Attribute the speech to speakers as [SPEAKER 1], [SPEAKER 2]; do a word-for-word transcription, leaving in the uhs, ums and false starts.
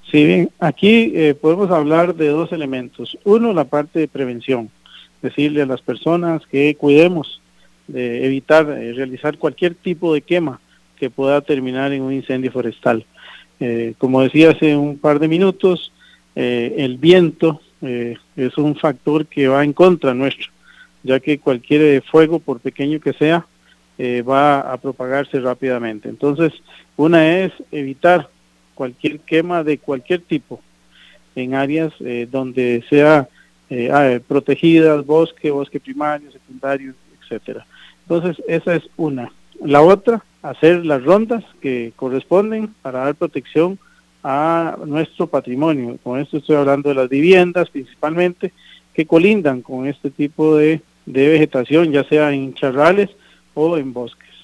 [SPEAKER 1] Sí, bien, aquí eh, podemos hablar de dos elementos. Uno, la parte de prevención, decirle a las personas que cuidemos de evitar eh, realizar cualquier tipo de quema que pueda terminar en un incendio forestal. Eh, como decía hace un par de minutos, eh, el viento eh, es un factor que va en contra nuestro, ya que cualquier eh, fuego, por pequeño que sea, eh, va a propagarse rápidamente. Entonces, una es evitar cualquier quema de cualquier tipo en áreas eh, donde sea eh, ah, protegidas, bosque, bosque primario, secundario, etcétera. Entonces, esa es una. La otra, hacer las rondas que corresponden para dar protección a nuestro patrimonio. Con esto estoy hablando de las viviendas principalmente, que colindan con este tipo de, de vegetación, ya sea en charrales o en bosques.